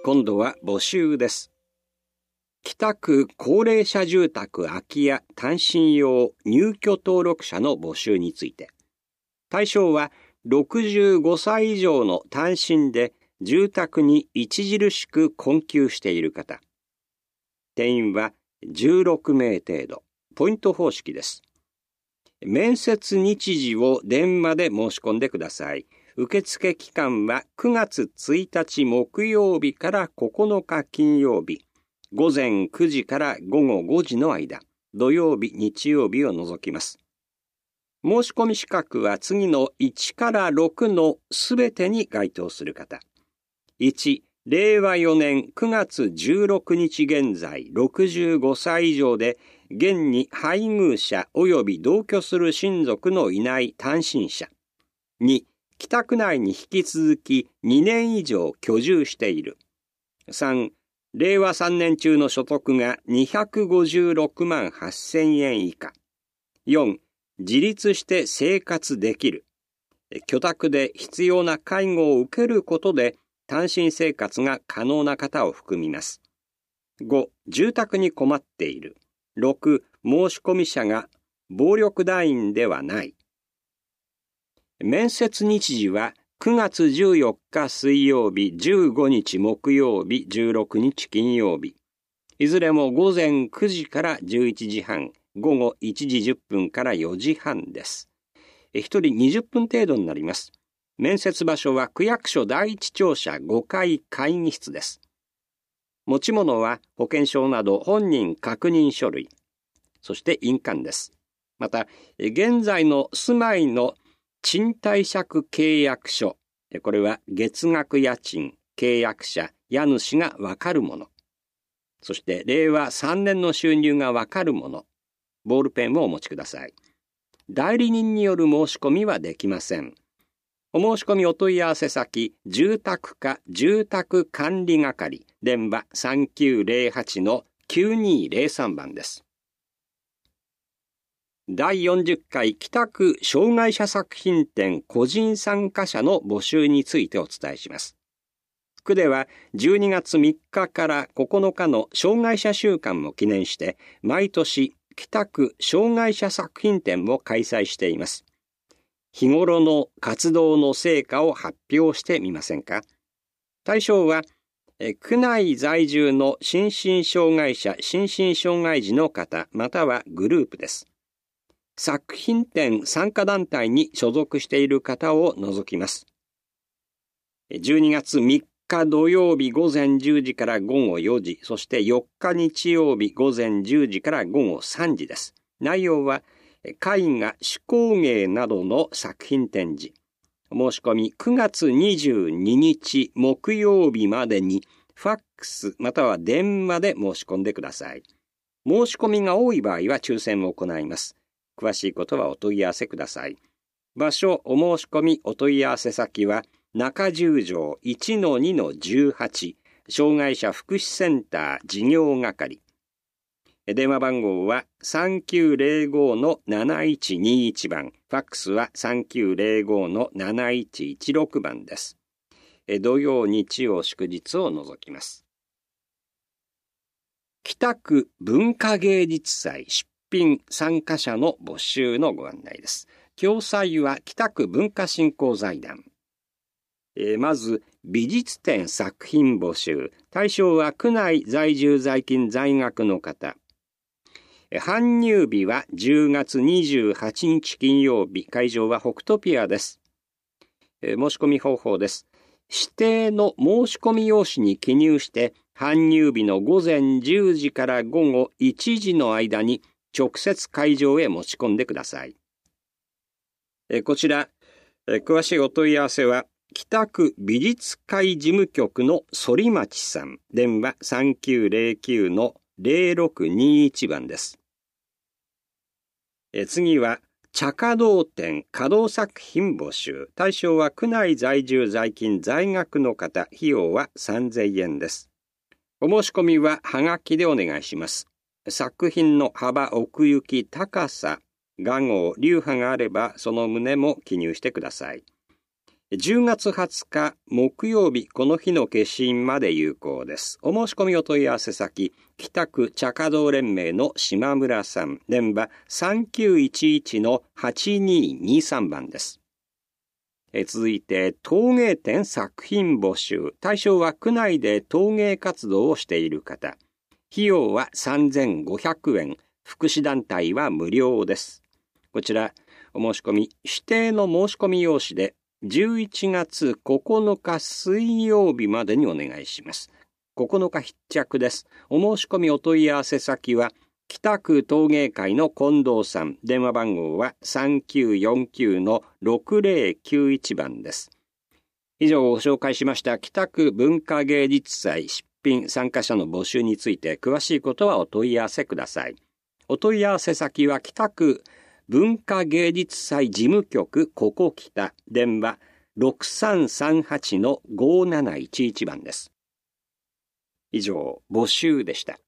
今度は募集です。北区高齢者住宅空き家単身用入居登録者の募集について。対象は65歳以上の単身で住宅に著しく困窮している方。定員は16名程度。ポイント方式です。面接日時を電話で申し込んでください。受付期間は9月1日木曜日から9日金曜日。午前9時から午後5時の間、土曜日、日曜日を除きます。申し込み資格は次の1から6のすべてに該当する方。1、令和4年9月16日現在65歳以上で、現に配偶者及び同居する親族のいない単身者。2、北区内に引き続き2年以上居住している。3、令和3年中の所得が256万8000円以下。4、自立して生活できる。居宅で必要な介護を受けることで単身生活が可能な方を含みます。5、住宅に困っている。6、申し込み者が暴力団員ではない。面接日時は9月14日水曜日、15日木曜日、16日金曜日。いずれも午前9時から11時半、午後1時10分から4時半です。1人20分程度になります。面接場所は区役所第一庁舎5階会議室です。持ち物は保険証など本人確認書類、そして印鑑です。また、現在の住まいの賃貸借契約書、これは月額家賃、契約者、家主がわかるもの。そして令和3年の収入がわかるもの。ボールペンをお持ちください。代理人による申し込みはできません。お申し込みお問い合わせ先、住宅課住宅管理係、電話 3908-9203 番です。第40回北区障害者作品展個人参加者の募集についてお伝えします。区では12月3日から9日の障害者週間を記念して、毎年北区障害者作品展を開催しています。日頃の活動の成果を発表してみませんか？対象は、区内在住の心身障害者、心身障害児の方、またはグループです。作品展参加団体に所属している方を除きます。12月3日土曜日午前10時から午後4時、そして4日日曜日午前10時から午後3時です。内容は絵画、手工芸などの作品展示。申し込み9月22日木曜日までにファックスまたは電話で申し込んでください。申し込みが多い場合は抽選を行います。詳しいことはお問い合わせください。場所、お申し込み、お問い合わせ先は、中十条 1-2-18 障害者福祉センター事業係。電話番号は 3905-7121 番、ファックスは 3905-7116 番です。土曜、日曜、祝日を除きます。北区文化芸術祭出品参加者の募集のご案内です。共催は北区文化振興財団。まず美術展作品募集。対象は区内在住在勤在学の方。搬入日は10月28日金曜日。会場は北トピアです。申し込み方法です。指定の申し込み用紙に記入して搬入日の午前10時から午後1時の間に直接会場へ持ち込んでください。こちら、詳しいお問い合わせは、北区美術会事務局の反町さん、電話 3909-0621 番です。次は、茶華道展華道作品募集。対象は区内在住在勤在学の方、費用は3000円です。お申し込みははがきでお願いします。作品の幅、奥行き、高さ、画号、流派があればその旨も記入してください。 10月20日木曜日、この日の消印まで有効です。お申し込みお問い合わせ先、北区茶華道連盟の島村さん、電話 3911-8223 番です。続いて、陶芸展作品募集。対象は区内で陶芸活動をしている方。費用は3500円。福祉団体は無料です。こちら、お申し込み、指定の申し込み用紙で、11月9日水曜日までにお願いします。9日必着です。お申し込みお問い合わせ先は、北区陶芸会の近藤さん。電話番号は 3949-6091 番です。以上ご紹介しました北区文化芸術祭出品参加者の募集について詳しいことはお問い合わせください。お問い合わせ先は北区文化芸術祭事務局ここ北、電話 6338-5711 番です。以上、募集でした。